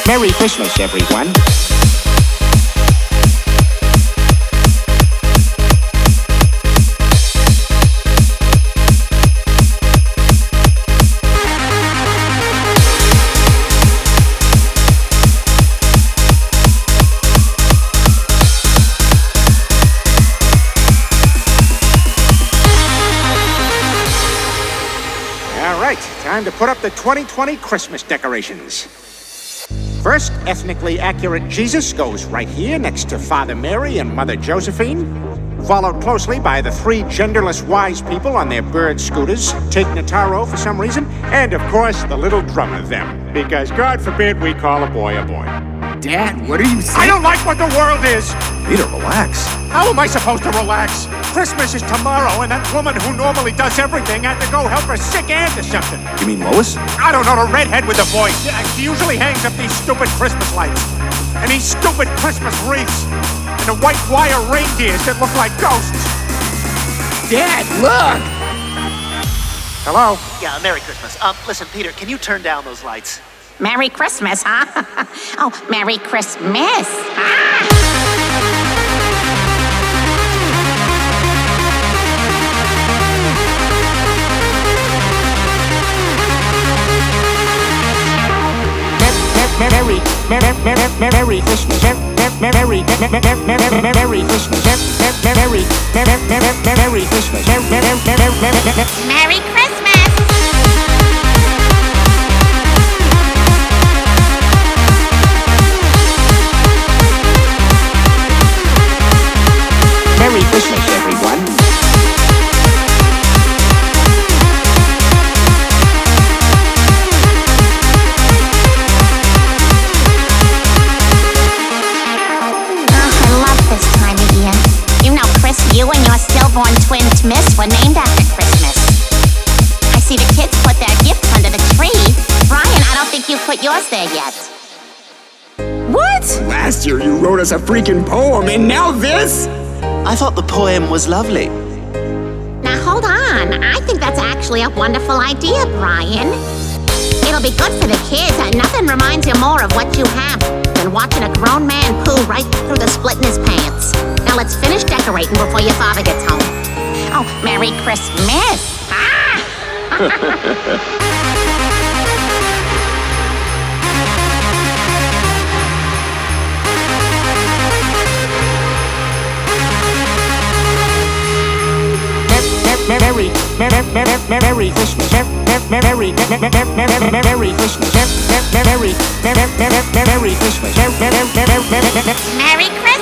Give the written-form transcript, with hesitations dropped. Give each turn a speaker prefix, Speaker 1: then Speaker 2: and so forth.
Speaker 1: Merry Christmas, everyone.
Speaker 2: All right, time to put up the 2020 Christmas decorations. First, ethnically accurate Jesus goes right here next to Father Mary and Mother Josephine, followed closely by the three genderless wise people on their bird scooters, Tig Notaro for some reason, and of course the little drummer them, because God forbid we call a boy a boy.
Speaker 3: Dad, what are you saying?
Speaker 2: I don't like what the world is!
Speaker 3: Peter, relax.
Speaker 2: How am I supposed to relax? Christmas is tomorrow, and that woman who normally does everything had to go help her sick aunt or something.
Speaker 3: You mean Lois?
Speaker 2: I don't know, the redhead with the voice. She usually hangs up these stupid Christmas lights, and these stupid Christmas wreaths, and the white wire reindeers that look like ghosts.
Speaker 3: Dad, look!
Speaker 2: Hello?
Speaker 4: Yeah, Merry Christmas. Listen, Peter, can you turn down those lights?
Speaker 5: Merry Christmas, huh? Oh, Merry Christmas. Ah!
Speaker 1: Merry Christmas, Merry Christmas, Merry Christmas, Merry Christmas,
Speaker 5: Merry Christmas.
Speaker 1: Merry Christmas, everyone.
Speaker 5: You and your stillborn twin Miss were named after Christmas. I see the kids put their gifts under the tree. Brian, I don't think you put yours there yet.
Speaker 3: What? Last year you wrote us a freaking poem, and now this?
Speaker 4: I thought the poem was lovely.
Speaker 5: Now hold on. I think that's actually a wonderful idea, Brian. It'll be good for the kids, and nothing reminds you more of what you have than watching a grown man poo right through the split in his pants. Now let's finish decorating before your father gets home. Oh, Merry Christmas! Ah!
Speaker 1: Merry Christmas, Merry Christmas, Merry Christmas,
Speaker 5: Merry Christmas!